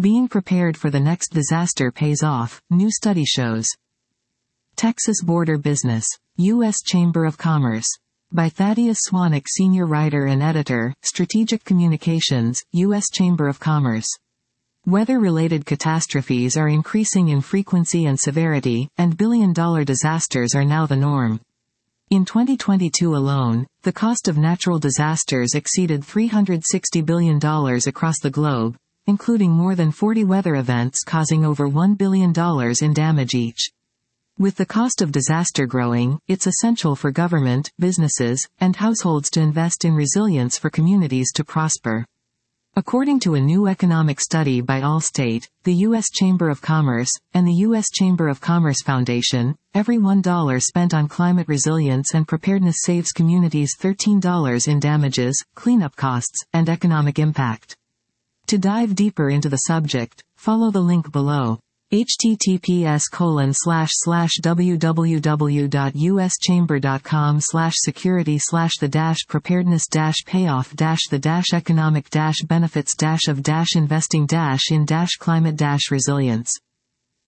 Being prepared for the next disaster pays off, new study shows. Texas Border Business. U.S. Chamber of Commerce. By Thaddeus Swanwick, Senior Writer and Editor, Strategic Communications, U.S. Chamber of Commerce. Weather-related catastrophes are increasing in frequency and severity, and billion-dollar disasters are now the norm. In 2022 alone, the cost of natural disasters exceeded $360 billion across the globe, including more than 40 weather events causing over $1 billion in damage each. With the cost of disaster growing, it's essential for government, businesses, and households to invest in resilience for communities to prosper. According to a new economic study by Allstate, the U.S. Chamber of Commerce, and the U.S. Chamber of Commerce Foundation, every $1 spent on climate resilience and preparedness saves communities $13 in damages, cleanup costs, and economic impact. To dive deeper into the subject, follow the link below. https://www.uschamber.com/security/the-preparedness-payoff-the-economic-benefits-of-investing-in-climate-resilience